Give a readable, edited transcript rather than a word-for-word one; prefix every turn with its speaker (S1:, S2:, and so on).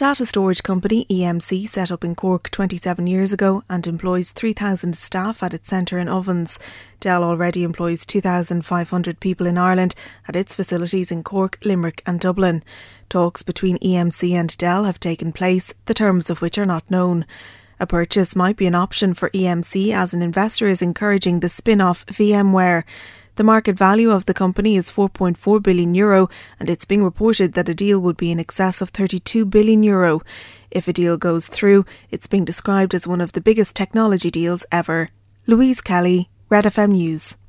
S1: Data storage company EMC set up in Cork 27 years ago and employs 3,000 staff at its centre in Ovens. Dell already employs 2,500 people in Ireland at its facilities in Cork, Limerick and Dublin. Talks between EMC and Dell have taken place, the terms of which are not known. A purchase might be an option for EMC as an investor is encouraging the spin-off VMware. The market value of the company is €4.4 billion and it's being reported that a deal would be in excess of €32 billion. If a deal goes through, it's being described as one of the biggest technology deals ever. Louise Kelly, Red FM News.